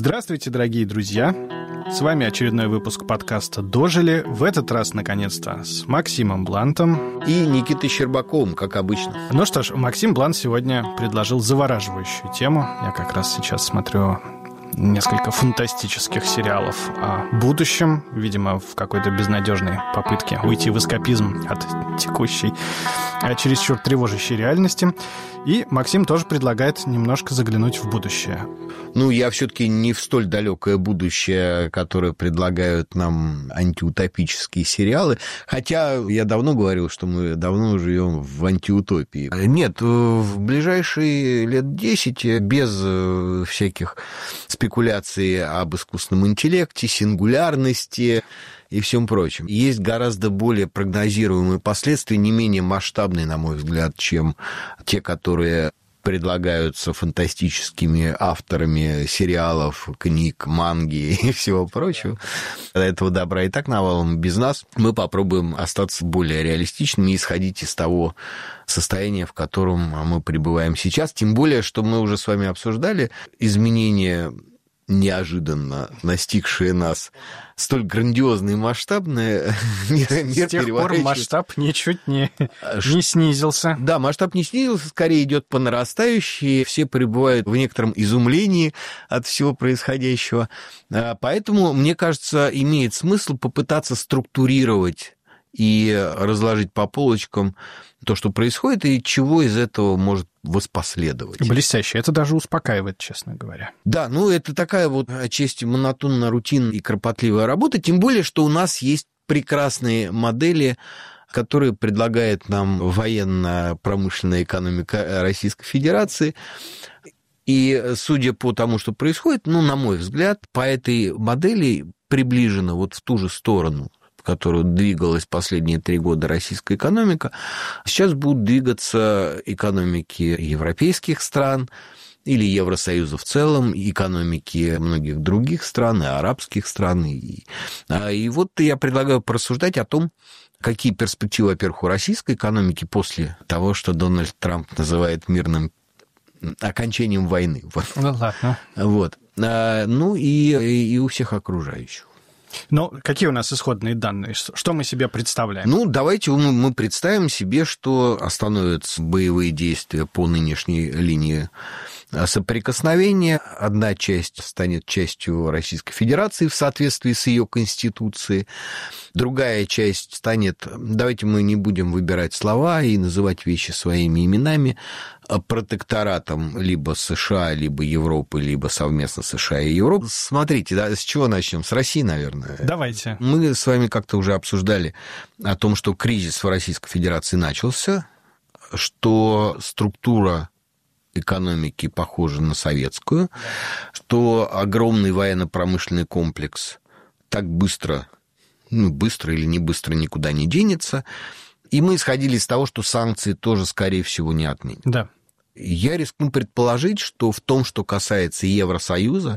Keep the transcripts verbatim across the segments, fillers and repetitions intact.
Здравствуйте, дорогие друзья! С вами очередной выпуск подкаста «Дожили». В этот раз, наконец-то, с Максимом Блантом. И Никитой Щербаковым, как обычно. Ну что ж, Максим Блант сегодня предложил завораживающую тему. Я как раз сейчас смотрю несколько фантастических сериалов о будущем, видимо, в какой-то безнадежной попытке уйти в эскапизм от текущей, чересчур тревожащей реальности. И Максим тоже предлагает немножко заглянуть в будущее. Ну, я все-таки не в столь далекое будущее, которое предлагают нам антиутопические сериалы. Хотя я давно говорил, что мы давно живем в антиутопии. Нет, в ближайшие лет десять, без всяких спекуляций об искусственном интеллекте, сингулярности и всем прочем, есть гораздо более прогнозируемые последствия, не менее масштабные, на мой взгляд, чем те, которые предлагаются фантастическими авторами сериалов, книг, манги и всего прочего. Этого добра и так навалом. Без нас мы попробуем остаться более реалистичными и исходить из того состояния, в котором мы пребываем сейчас. Тем более, что мы уже с вами обсуждали изменения, неожиданно настигшие нас, столь грандиозные и масштабные. Мир, мир С тех пор масштаб ничуть не, не снизился. Да, масштаб не снизился, скорее идет по нарастающей. Все пребывают в некотором изумлении от всего происходящего. Поэтому, мне кажется, имеет смысл попытаться структурировать и разложить по полочкам то, что происходит, и чего из этого может воспоследовать. Блестяще. Это даже успокаивает, честно говоря. Да, ну это такая вот отчасти монотонная, рутинная и кропотливая работа, тем более, что у нас есть прекрасные модели, которые предлагает нам военно-промышленная экономика Российской Федерации. И судя по тому, что происходит, ну, на мой взгляд, по этой модели приближено вот в ту же сторону, в которую двигалась последние три года российская экономика, сейчас будут двигаться экономики европейских стран или Евросоюза в целом, экономики многих других стран, и арабских стран. И, и вот я предлагаю порассуждать о том, какие перспективы, во-первых, у российской экономики после того, что Дональд Трамп называет мирным окончанием войны. Ну, ладно. Вот. Ну, и, и у всех окружающих. Ну, какие у нас исходные данные? Что мы себе представляем? Ну, давайте мы представим себе, что остановятся боевые действия по нынешней линии соприкосновения. Одна часть станет частью Российской Федерации в соответствии с ее Конституцией. Другая часть станет, давайте мы не будем выбирать слова и называть вещи своими именами, протекторатом либо США, либо Европы, либо совместно США и Европы. Смотрите, да, с чего начнем? С России, наверное. Давайте. Мы с вами как-то уже обсуждали о том, что кризис в Российской Федерации начался, что структура экономики похожа на советскую, что огромный военно-промышленный комплекс так быстро, ну, быстро или не быстро никуда не денется. И мы исходили из того, что санкции тоже, скорее всего, не отменят. Да. Я рискну предположить, что в том, что касается Евросоюза,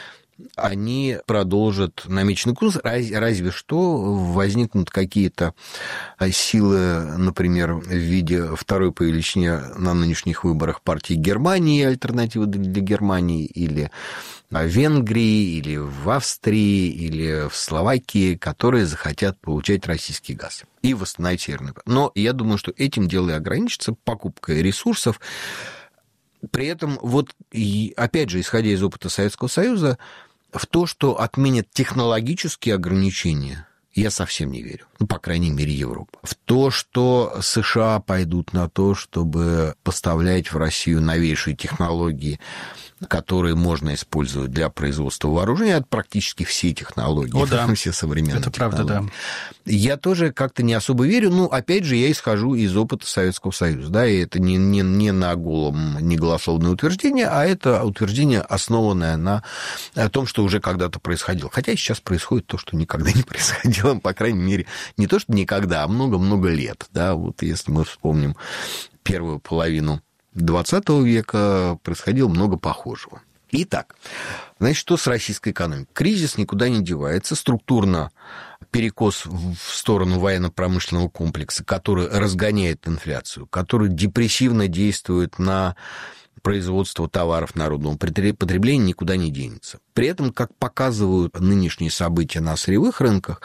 они продолжат намеченный курс, разве что возникнут какие-то силы, например, в виде второй по величине на нынешних выборах партии Германии, альтернативы для Германии, или в Венгрии, или в Австрии, или в Словакии, которые захотят получать российский газ и восстановить Северный. Но я думаю, что этим дело и ограничится покупкой ресурсов. При этом, вот, опять же, исходя из опыта Советского Союза, в то, что отменят технологические ограничения, я совсем не верю. Ну, по крайней мере, Европа. В то, что США пойдут на то, чтобы поставлять в Россию новейшие технологии, которые можно использовать для производства вооружения, это практически все технологии, О, да. все современные это технологии. Правда, да. Я тоже как-то не особо верю. Ну, опять же, я исхожу из опыта Советского Союза. Да, и это не, не, не на голом, не голословное утверждение, а это утверждение, основанное на том, что уже когда-то происходило. Хотя сейчас происходит то, что никогда не происходило, по крайней мере, не то, что никогда, а много-много лет. Да, вот если мы вспомним первую половину двадцатого века, происходило много похожего. Итак, значит, что с российской экономикой? Кризис никуда не девается, структурно перекос в сторону военно-промышленного комплекса, который разгоняет инфляцию, который депрессивно действует на производство товаров народного потребления никуда не денется. При этом, как показывают нынешние события на сырьевых рынках,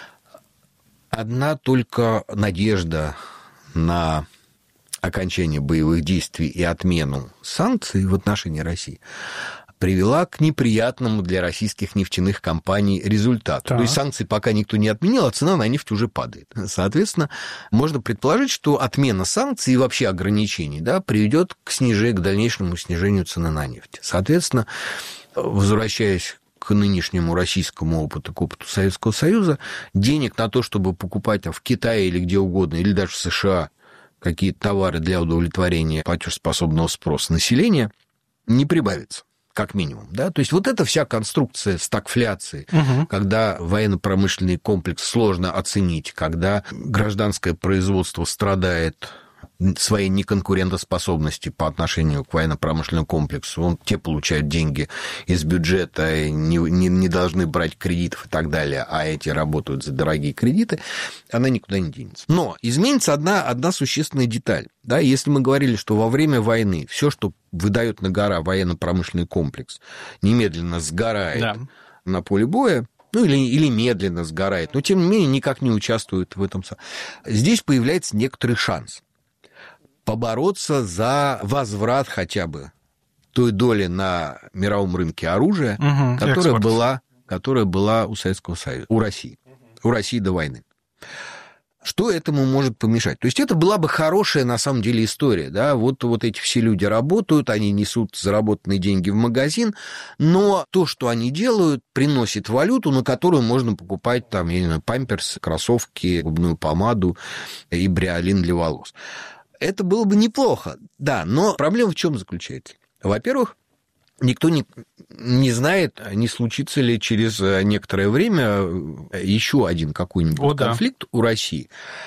одна только надежда на окончание боевых действий и отмену санкций в отношении России привела к неприятному для российских нефтяных компаний результату. Так. То есть санкции пока никто не отменил, а цена на нефть уже падает. Соответственно, можно предположить, что отмена санкций и вообще ограничений, да, приведет к снижению, к дальнейшему снижению цены на нефть. Соответственно, возвращаясь к нынешнему российскому опыту, к опыту Советского Союза, денег на то, чтобы покупать в Китае или где угодно, или даже в США какие-то товары для удовлетворения платежеспособного спроса населения, не прибавится. Как минимум, да, то есть вот эта вся конструкция стагфляции, угу. когда военно-промышленный комплекс сложно оценить, когда гражданское производство страдает своей неконкурентоспособности по отношению к военно-промышленному комплексу, он, те получают деньги из бюджета, не, не, не должны брать кредитов и так далее, а эти работают за дорогие кредиты, она никуда не денется. Но изменится одна, одна существенная деталь. Да, если мы говорили, что во время войны все, что выдает на гора военно-промышленный комплекс, немедленно сгорает да. на поле боя, ну или, или медленно сгорает, но тем не менее никак не участвует в этом. Здесь появляется некоторый шанс побороться за возврат хотя бы той доли на мировом рынке оружия, угу, которая, была, которая была у Советского Союза, у России, у России до войны. Что этому может помешать? То есть это была бы хорошая, на самом деле, история. Да? Вот, вот эти все люди работают, они несут заработанные деньги в магазин, но то, что они делают, приносит валюту, на которую можно покупать там, я не знаю, памперсы, кроссовки, губную помаду и бриолин для волос. Это было бы неплохо, да, но проблема в чем заключается? Во-первых, никто не, не знает, не случится ли через некоторое время еще один какой-нибудь О, конфликт да. у России.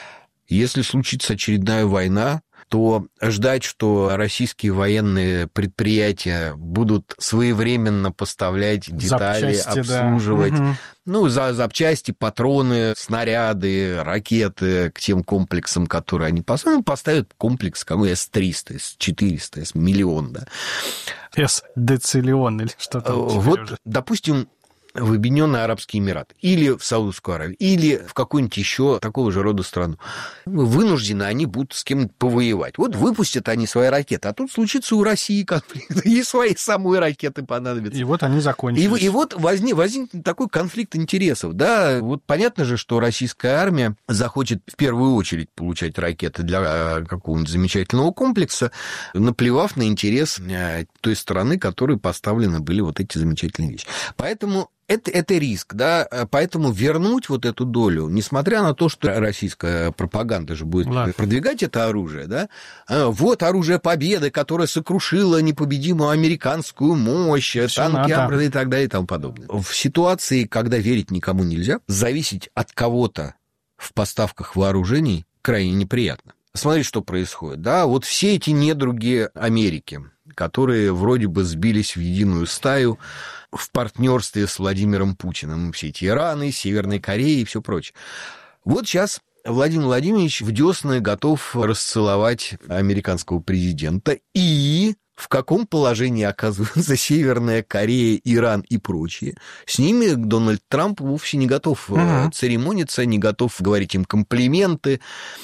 Если случится очередная война, то ждать, что российские военные предприятия будут своевременно поставлять детали, запчасти, обслуживать, да. угу. ну, за запчасти, патроны, снаряды, ракеты к тем комплексам, которые они поставят, поставят комплекс какой эс триста, эс четыреста, эс миллион, да. С-дециллион или что-то. Вот, уже. Допустим, в Объединенные Арабские Эмираты, или в Саудовскую Аравию, или в какую-нибудь еще такого же рода страну. Вынуждены они будут с кем-нибудь повоевать. Вот выпустят они свои ракеты, а тут случится у России конфликт, и свои самые ракеты понадобятся. И вот они закончились. И, и вот возник, возник такой конфликт интересов. Да, вот понятно же, что российская армия захочет в первую очередь получать ракеты для какого-нибудь замечательного комплекса, наплевав на интерес той стороны, которой поставлены были вот эти замечательные вещи. Поэтому Это, это риск, да, поэтому вернуть вот эту долю, несмотря на то, что российская пропаганда же будет Ладно. продвигать это оружие, да, вот оружие победы, которое сокрушило непобедимую американскую мощь, танки, да. и так далее и тому подобное. В ситуации, когда верить никому нельзя, зависеть от кого-то в поставках вооружений крайне неприятно. Смотрите, что происходит, да, вот все эти недруги Америки, которые вроде бы сбились в единую стаю в партнерстве с Владимиром Путиным, все эти Ираны, Северной Кореи и все прочее. Вот сейчас Владимир Владимирович в десны готов расцеловать американского президента. И в каком положении оказывается Северная Корея, Иран и прочие? С ними Дональд Трамп вовсе не готов uh-huh. церемониться, не готов говорить им комплименты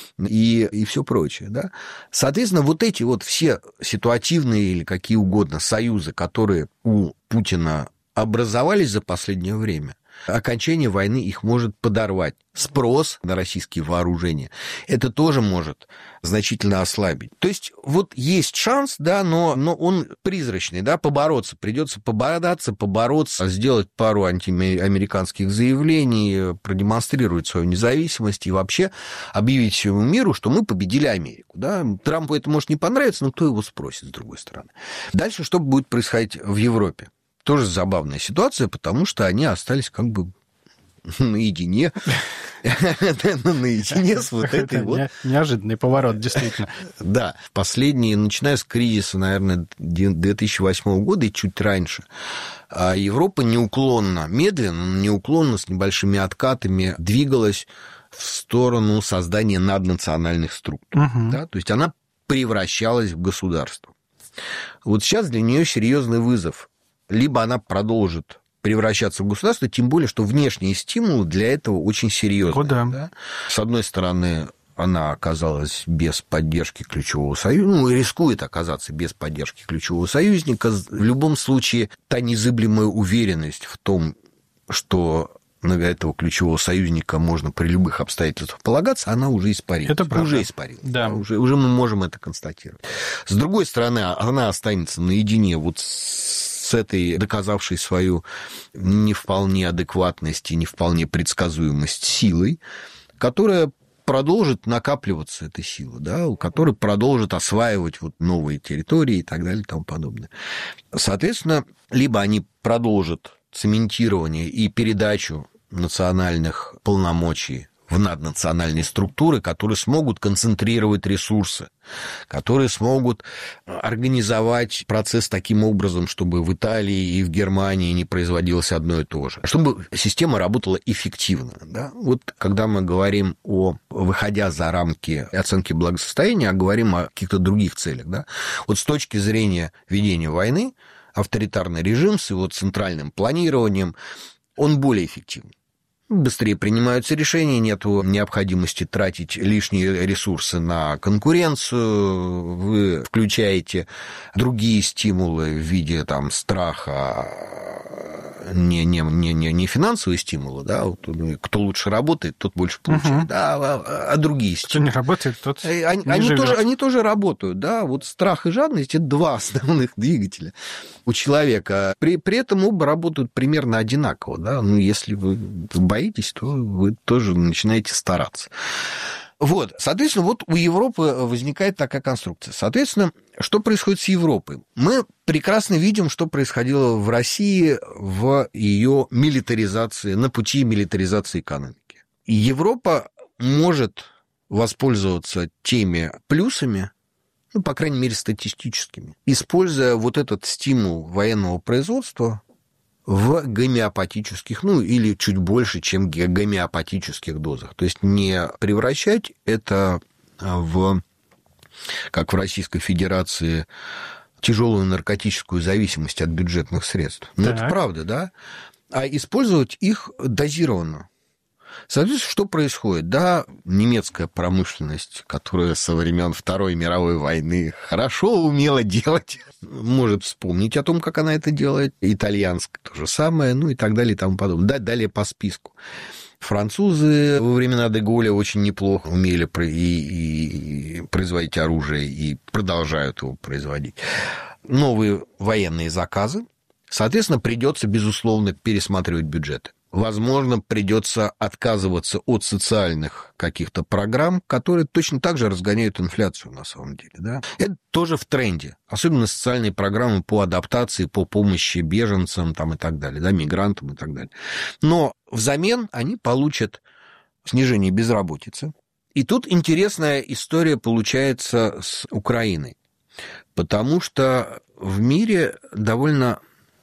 и, и все прочее. Да? Соответственно, вот эти вот все ситуативные или какие угодно союзы, которые у Путина образовались за последнее время, окончание войны их может подорвать. Спрос на российские вооружения это тоже может значительно ослабить. То есть вот есть шанс, да, но, но он призрачный, да, побороться. Придется побородаться, побороться, сделать пару антиамериканских заявлений, продемонстрировать свою независимость и вообще объявить всему миру, что мы победили Америку. Да. Трампу это может не понравиться, но кто его спросит, с другой стороны. Дальше что будет происходить в Европе? Тоже забавная ситуация, потому что они остались как бы наедине, наедине с вот этой вот... Неожиданный поворот, действительно. Да, последние, начиная с кризиса, наверное, две тысячи восьмого года и чуть раньше, Европа неуклонно, медленно, неуклонно, с небольшими откатами двигалась в сторону создания наднациональных структур. Да? То есть она превращалась в государство. Вот сейчас для нее серьезный вызов. Либо она продолжит превращаться в государство, тем более, что внешние стимулы для этого очень серьезные. О, да. Да? С одной стороны, она оказалась без поддержки ключевого союзника, ну, и рискует оказаться без поддержки ключевого союзника. В любом случае, та незыблемая уверенность в том, что на этого ключевого союзника можно при любых обстоятельствах полагаться, она уже испарилась. Это правда. Уже испарилась. Да. Да, уже, уже мы можем это констатировать. С другой стороны, она останется наедине вот с этой, доказавшей свою не вполне адекватность и не вполне предсказуемость силой, которая продолжит накапливаться, эта сила, да, у которой продолжит осваивать вот новые территории и так далее и тому подобное. Соответственно, либо они продолжат цементирование и передачу национальных полномочий в наднациональные структуры, которые смогут концентрировать ресурсы, которые смогут организовать процесс таким образом, чтобы в Италии и в Германии не производилось одно и то же, чтобы система работала эффективно. Да? Вот когда мы говорим о, выходя за рамки оценки благосостояния, а говорим о каких-то других целях, да? Вот с точки зрения ведения войны, авторитарный режим с его центральным планированием, он более эффективен. Быстрее принимаются решения, нет необходимости тратить лишние ресурсы на конкуренцию, вы включаете другие стимулы в виде там, страха, не, не, не, не финансовые стимулы, да, вот, кто лучше работает, тот больше получает, угу. да, а, а другие стимулы. Кто не работает, тот они, не они живет. тоже, они тоже работают, да, вот страх и жадность – это два основных двигателя у человека. При, при этом оба работают примерно одинаково, да, ну, если вы боитесь, то вы тоже начинаете стараться. Вот, соответственно, вот у Европы возникает такая конструкция. Соответственно, что происходит с Европой? Мы прекрасно видим, что происходило в России в ее милитаризации, на пути милитаризации экономики. И Европа может воспользоваться теми плюсами, ну, по крайней мере, статистическими, используя вот этот стимул военного производства в гомеопатических, ну, или чуть больше, чем гомеопатических дозах. То есть не превращать это в, как в Российской Федерации, тяжелую наркотическую зависимость от бюджетных средств. Ну, это правда, да? А использовать их дозированно. Соответственно, что происходит? Да, немецкая промышленность, которая со времен Второй мировой войны хорошо умела делать, может вспомнить о том, как она это делает. Итальянская то же самое, ну и так далее и тому подобное. Да, далее по списку. Французы во времена де Голля очень неплохо умели и, и производить оружие, и продолжают его производить. Новые военные заказы. Соответственно, придется, безусловно, пересматривать бюджеты. Возможно, придется отказываться от социальных каких-то программ, которые точно так же разгоняют инфляцию на самом деле. Да? Это тоже в тренде. Особенно социальные программы по адаптации, по помощи беженцам там, и так далее, да, мигрантам и так далее. Но взамен они получат снижение безработицы. И тут интересная история получается с Украиной. Потому что в мире довольно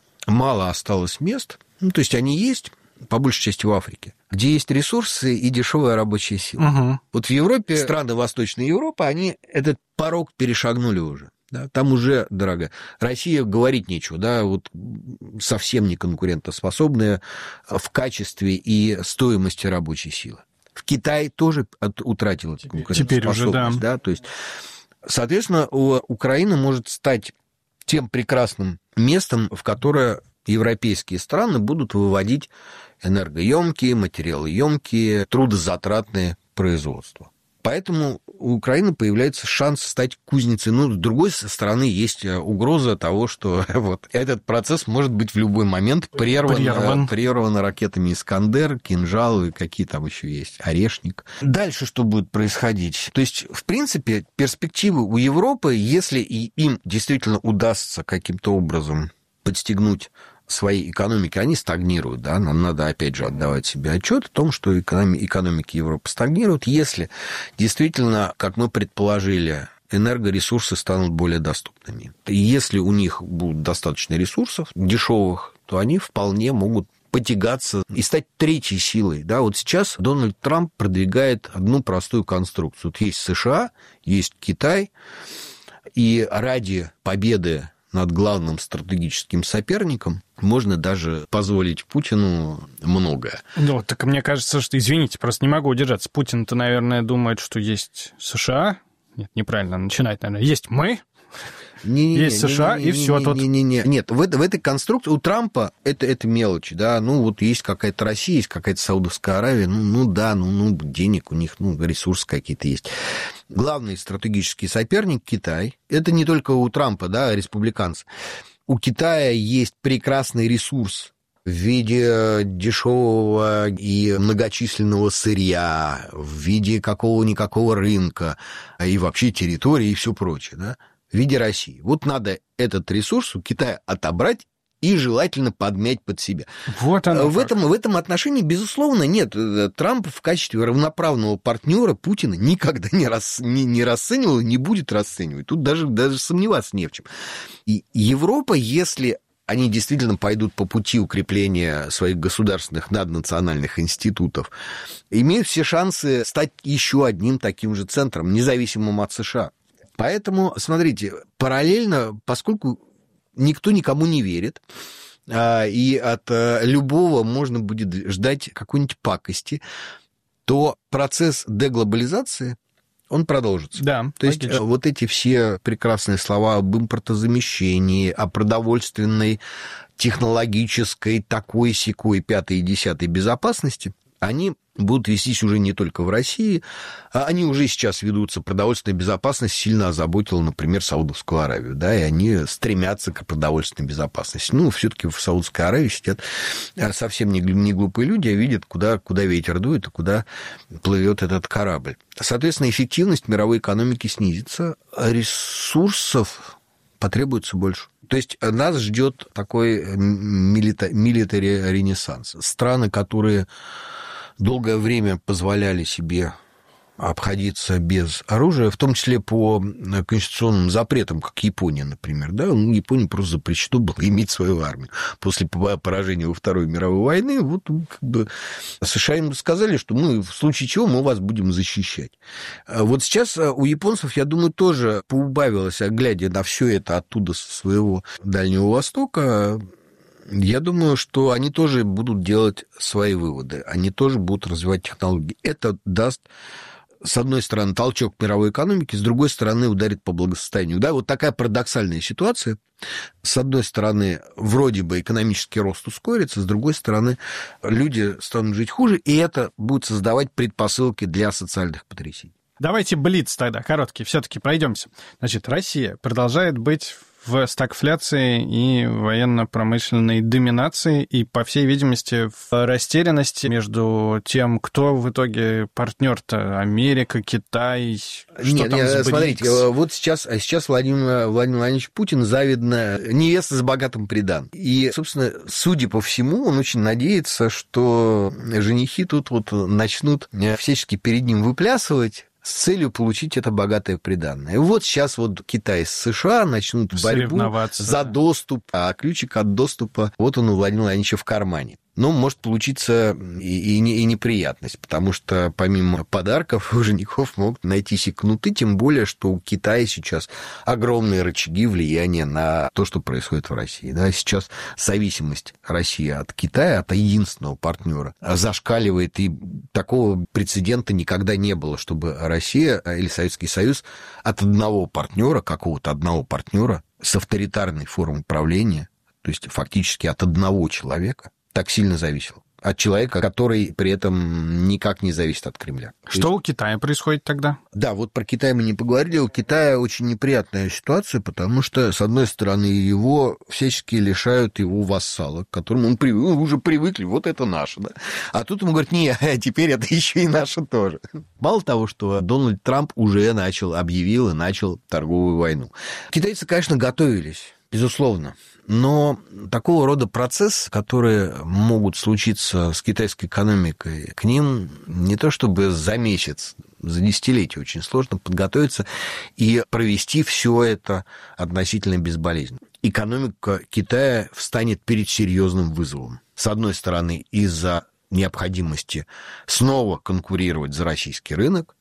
мало осталось мест, ну, то есть они есть, по большей части в Африке, где есть ресурсы и дешевая рабочая сила. Угу. Вот в Европе, страны Восточной Европы, они этот порог перешагнули уже. Да, там уже дорого. Россия говорить нечего, да, вот совсем не конкурентоспособная в качестве и стоимости рабочей силы. В Китае тоже от, утратила конкурентоспособность. Теперь уже, да. да. То есть, соответственно, Украина может стать тем прекрасным местом, в которое европейские страны будут выводить энергоемкие, материалоемкие, трудозатратные производства. Поэтому у Украины появляется шанс стать кузницей. Ну, с другой стороны, есть угроза того, что вот этот процесс может быть в любой момент прерван, прерван. прерван ракетами «Искандер», «Кинжал» и какие там еще есть, «Орешник». Дальше что будет происходить? То есть, в принципе, перспективы у Европы, если и им действительно удастся каким-то образом подстегнуть своей экономики, они стагнируют, да, нам надо, опять же, отдавать себе отчет о том, что экономи- экономики Европы стагнируют, если действительно, как мы предположили, энергоресурсы станут более доступными. И если у них будут достаточно ресурсов дешевых, то они вполне могут потягаться и стать третьей силой. Да, вот сейчас Дональд Трамп продвигает одну простую конструкцию. Вот есть США, есть Китай, И ради победы над главным стратегическим соперником можно даже позволить Путину многое. Ну, так мне кажется, что, извините, просто не могу удержаться. Путин-то, наверное, думает, что есть США. Нет, неправильно начинать, наверное. Есть мы, Не, не, есть не, США, не, не, и все не, тут. Не, не, не. Нет, в, в этой конструкции у Трампа это, это мелочи, да, ну вот есть какая-то Россия, есть какая-то Саудовская Аравия, ну, ну да, ну, ну денег у них, ну ресурсы какие-то есть. Главный стратегический соперник Китай, это не только у Трампа, да, республиканцы. У Китая есть прекрасный ресурс в виде дешевого и многочисленного сырья, в виде какого-никакого рынка, и вообще территории и все прочее, да, в виде России. Вот надо этот ресурс у Китая отобрать и желательно подмять под себя. Вот оно в, этом, в этом отношении, безусловно, нет. Трамп в качестве равноправного партнера Путина никогда не, рас, не, не расценивал и не будет расценивать. Тут даже, даже сомневаться не в чем. И Европа, если они действительно пойдут по пути укрепления своих государственных наднациональных институтов, имеют все шансы стать еще одним таким же центром, независимым от США. Поэтому, смотрите, параллельно, поскольку никто никому не верит, и от любого можно будет ждать какой-нибудь пакости, то процесс деглобализации, он продолжится. Да, то есть логично. Вот эти все прекрасные слова об импортозамещении, о продовольственной, технологической, такой-сякой, пятой и десятой безопасности, они будут вестись уже не только в России, а они уже сейчас ведутся. Продовольственная безопасность сильно озаботила, например, Саудовскую Аравию, да, и они стремятся к продовольственной безопасности. Ну, все-таки в Саудовской Аравии сидят совсем не глупые люди, а видят, куда, куда ветер дует и куда плывет этот корабль. Соответственно, эффективность мировой экономики снизится, а ресурсов потребуется больше. То есть нас ждет такой милитари ренессанс. Страны, которые долгое время позволяли себе обходиться без оружия, в том числе по конституционным запретам, как Япония, например. Да? Ну, Японии просто запрещено было иметь свою армию. После поражения во Второй мировой войны вот, как бы, США им сказали, что мы в случае чего мы вас будем защищать. Вот сейчас у японцев, я думаю, тоже поубавилось, глядя на все это оттуда, со своего Дальнего Востока, я думаю, что они тоже будут делать свои выводы, они тоже будут развивать технологии. Это даст, с одной стороны, толчок мировой экономики, с другой стороны, ударит по благосостоянию. Да, вот такая парадоксальная ситуация. С одной стороны, вроде бы экономический рост ускорится, с другой стороны, люди станут жить хуже, и это будет создавать предпосылки для социальных потрясений. Давайте блиц тогда, короткий, все-таки пройдемся. Значит, Россия продолжает быть в стагфляции и военно-промышленной доминации, и, по всей видимости, в растерянности между тем, кто в итоге партнер-то, Америка, Китай, что нет, там нет, с БРИКС. Смотрите, вот сейчас, сейчас Владимир, Владимир Владимирович Путин завидна невеста с богатым приданым. И, собственно, судя по всему, он очень надеется, что женихи тут вот начнут всячески перед ним выплясывать, с целью получить это богатое приданное. И вот сейчас вот Китай с США начнут борьбу за доступ, а ключик от доступа вот он у Владимира Владимировича в кармане. Но может получиться и, и, не, и неприятность, потому что помимо подарков у женихов могут найтись и кнуты, тем более, что у Китая сейчас огромные рычаги влияния на то, что происходит в России. Да, сейчас зависимость России от Китая, от единственного партнера, зашкаливает, и такого прецедента никогда не было, чтобы Россия или Советский Союз от одного партнера, какого-то одного партнера с авторитарной формой правления, то есть фактически от одного человека, так сильно зависел. От человека, который при этом никак не зависит от Кремля. Что есть... у Китая происходит тогда? Да, вот про Китай мы не поговорили. У Китая очень неприятная ситуация, потому что, с одной стороны, его всячески лишают его вассала, к которому он привык, вы уже привыкли, вот это наше. Да? А тут ему говорят, не, а теперь это еще и наше тоже. Мало того, что Дональд Трамп уже начал, объявил и начал торговую войну. Китайцы, конечно, готовились, безусловно. Но такого рода процессы, которые могут случиться с китайской экономикой, к ним не то чтобы за месяц, за десятилетие очень сложно подготовиться и провести все это относительно безболезненно. Экономика Китая встанет перед серьезным вызовом. С одной стороны, из-за необходимости снова конкурировать за российский рынок,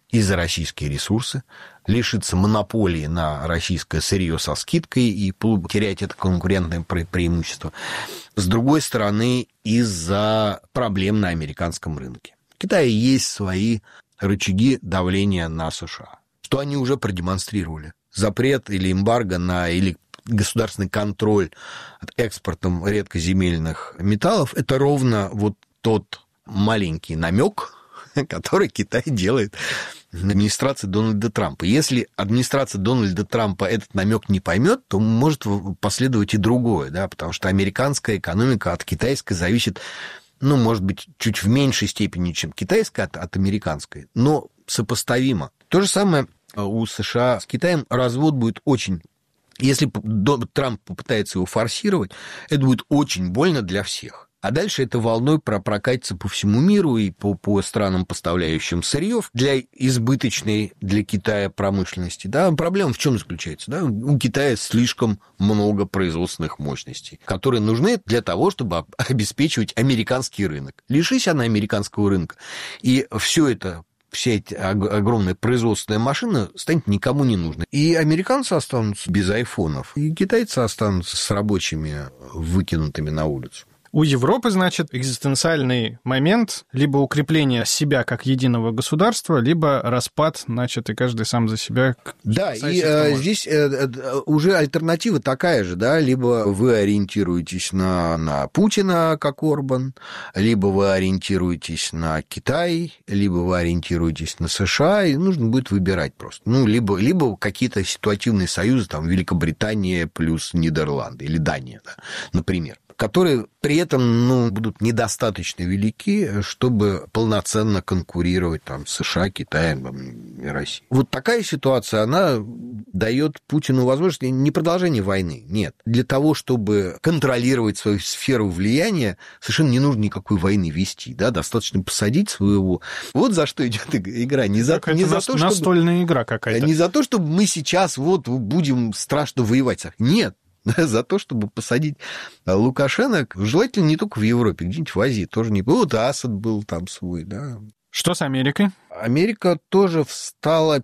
и за российские ресурсы, лишиться монополии на российское сырье со скидкой и терять это конкурентное преимущество. С другой стороны, из-за проблем на американском рынке. В Китае есть свои рычаги давления на США, что они уже продемонстрировали. Запрет или эмбарго на или государственный контроль от экспортом редкоземельных металлов – это ровно вот тот маленький намек, который Китай делает администрации Дональда Трампа. Если администрация Дональда Трампа этот намек не поймет, то может последовать и другое, да, потому что американская экономика от китайской зависит, ну, может быть, чуть в меньшей степени, чем китайская от, от американской, но сопоставимо. То же самое у США с Китаем. Развод будет очень... Если Трамп попытается его форсировать, это будет очень больно для всех. А дальше это волной прокатится по всему миру и по, по странам, поставляющим сырье для избыточной для Китая промышленности. Да? Проблема в чем заключается? Да? У Китая слишком много производственных мощностей, которые нужны для того, чтобы обеспечивать американский рынок. Лишись она американского рынка, и все это, вся эта огромная производственная машина станет никому не нужной. И американцы останутся без айфонов, и китайцы останутся с рабочими, выкинутыми на улицу. У Европы, значит, экзистенциальный момент либо укрепление себя как единого государства, либо распад, значит, и каждый сам за себя. Да, и э, здесь э, уже альтернатива такая же, да, либо вы ориентируетесь на, на Путина, как Орбан, либо вы ориентируетесь на Китай, либо вы ориентируетесь на США, и нужно будет выбирать просто. Ну, либо, либо какие-то ситуативные союзы, там, Великобритания плюс Нидерланды или Дания, да, например, которые при этом, ну, будут недостаточно велики, чтобы полноценно конкурировать там, с США, Китаем и Россией. Вот такая ситуация, она дает Путину возможность не продолжения войны, нет. Для того, чтобы контролировать свою сферу влияния, совершенно не нужно никакой войны вести, да, достаточно посадить своего... Вот за что идет игра. Не за, не за то, чтобы... настольная игра какая-то. Не за то, чтобы мы сейчас вот будем страшно воевать. Нет. За то, чтобы посадить Лукашенко, желательно не только в Европе, где-нибудь в Азии тоже не... Вот Асад был там свой, да. Что с Америкой? Америка тоже встала,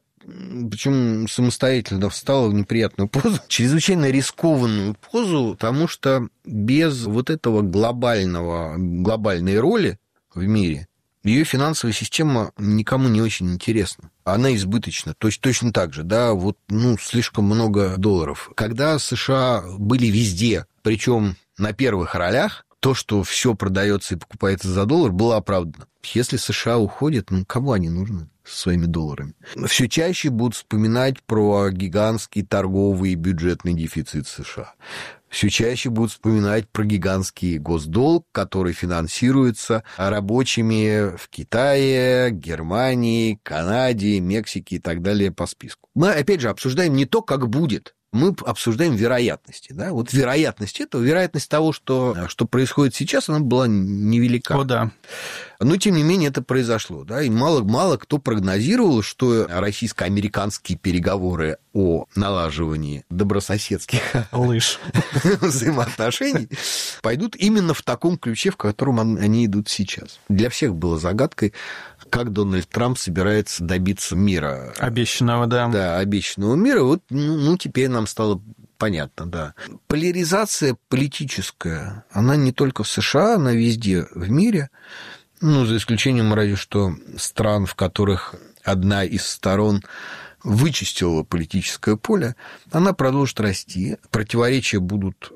причем самостоятельно встала в неприятную позу, чрезвычайно рискованную позу, потому что без вот этого глобального, глобальной роли в мире ее финансовая система никому не очень интересна. Она избыточна. То есть точно так же, да, вот, ну, слишком много долларов. Когда США были везде, причем на первых ролях, то, что все продается и покупается за доллар, было оправдано. Если США уходят, ну, кому они нужны со своими долларами? Все чаще будут вспоминать про гигантский торговый и бюджетный дефицит США. Все чаще будут вспоминать про гигантский госдолг, который финансируется рабочими в Китае, Германии, Канаде, Мексике и так далее по списку. Мы, опять же, обсуждаем не то, как будет, мы обсуждаем вероятности. Да? Вот вероятность этого, вероятность того, что, что происходит сейчас, она была невелика. О, да. Но, тем не менее, это произошло. Да? И мало, мало кто прогнозировал, что российско-американские переговоры о налаживании добрососедских лыж взаимоотношений пойдут именно в таком ключе, в котором они идут сейчас. Для всех было загадкой, как Дональд Трамп собирается добиться мира. Обещанного, да. Да, обещанного мира. Вот, ну, ну теперь нам стало понятно, да. Поляризация политическая, она не только в США, она везде в мире. Ну, за исключением, разве что, стран, в которых одна из сторон вычистила политическое поле, она продолжит расти. Противоречия будут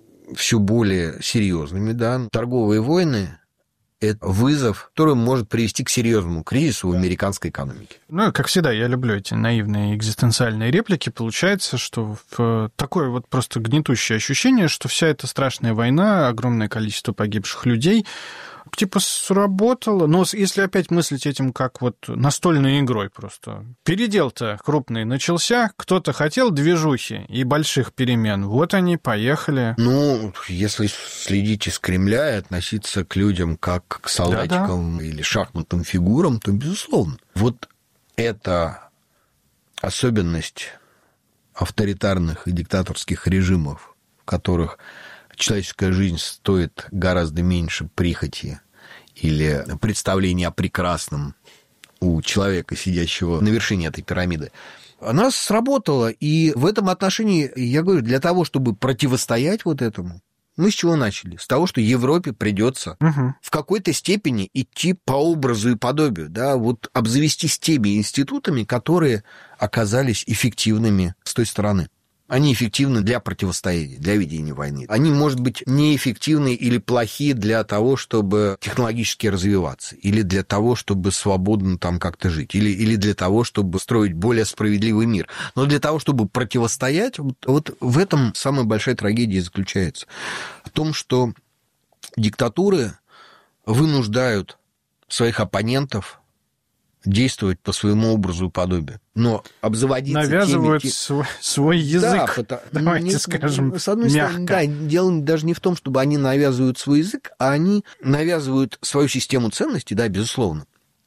все более серьезными, да. Торговые войны – это вызов, который может привести к серьезному кризису в американской экономике. Ну, как всегда, я люблю эти наивные экзистенциальные реплики. Получается, что такое вот просто гнетущее ощущение, что вся эта страшная война, огромное количество погибших людей типа сработало. Но если опять мыслить этим как вот настольной игрой просто. Передел-то крупный начался, кто-то хотел движухи и больших перемен. Вот они, поехали. Ну, если следить из Кремля и относиться к людям как к солдатикам, да-да, или шахматным фигурам, то, безусловно. Вот эта особенность авторитарных и диктаторских режимов, в которых человеческая жизнь стоит гораздо меньше прихоти или представления о прекрасном, у человека, сидящего на вершине этой пирамиды, она сработала. И в этом отношении, я говорю, для того, чтобы противостоять вот этому, мы с чего начали? С того, что Европе придется угу. в какой-то степени идти по образу и подобию, да, вот обзавестись теми институтами, которые оказались эффективными с той стороны. Они эффективны для противостояния, для ведения войны. Они, может быть, неэффективны или плохи для того, чтобы технологически развиваться, или для того, чтобы свободно там как-то жить, или, или для того, чтобы строить более справедливый мир. Но для того, чтобы противостоять, вот, вот в этом самая большая трагедия заключается. В том, что диктатуры вынуждают своих оппонентов действовать по своему образу и подобию. Но обзаводиться навязывают теми... свой, свой язык, да, потому... давайте не, скажем, с одной мягко. стороны, да, дело даже не в том, чтобы они навязывают свой язык, а они навязывают свою систему ценностей, да, безусловно,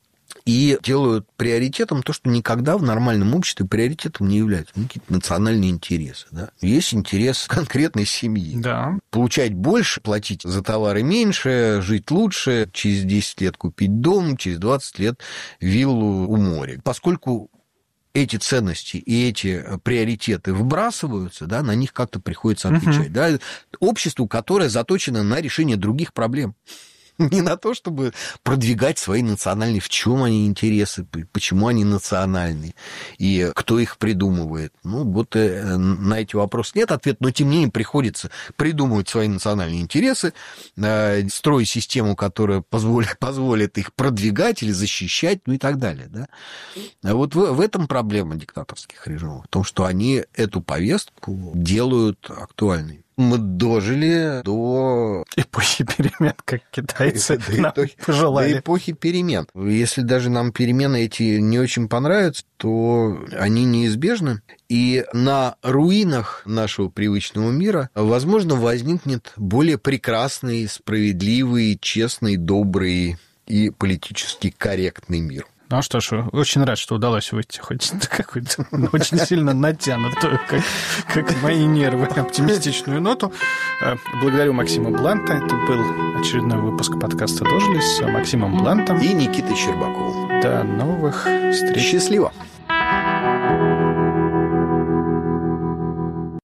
и делают приоритетом то, что никогда в нормальном обществе приоритетом не является. Ну, какие-то национальные интересы. Да? Есть интерес конкретной семьи. Да. Получать больше, платить за товары меньше, жить лучше, через десять лет купить дом, через двадцать лет виллу у моря. Поскольку эти ценности и эти приоритеты вбрасываются, да, на них как-то приходится отвечать. Угу. Да? Обществу, которое заточено на решение других проблем. Не на то, чтобы продвигать свои национальные, в чем они интересы, почему они национальные, и кто их придумывает. Ну, вот на эти вопросы нет ответа, но тем не менее приходится придумывать свои национальные интересы, строить систему, которая позволит, позволит их продвигать или защищать, ну и так далее. Да? А вот в, в этом проблема диктаторских режимов, в том, что они эту повестку делают актуальной. Мы дожили до эпохи перемен, как китайцы нам пожелали. До эпохи перемен. Если даже нам перемены эти не очень понравятся, то они неизбежны. И на руинах нашего привычного мира, возможно, возникнет более прекрасный, справедливый, честный, добрый и политически корректный мир. Ну что ж, очень рад, что удалось выйти хоть какую-то очень сильно натянутую, как, как мои нервы, оптимистичную ноту. Благодарю Максима Бланта. Это был очередной выпуск подкаста «Дожились» с Максимом Блантом и Никитой Щербаковым. До новых встреч. Счастливо.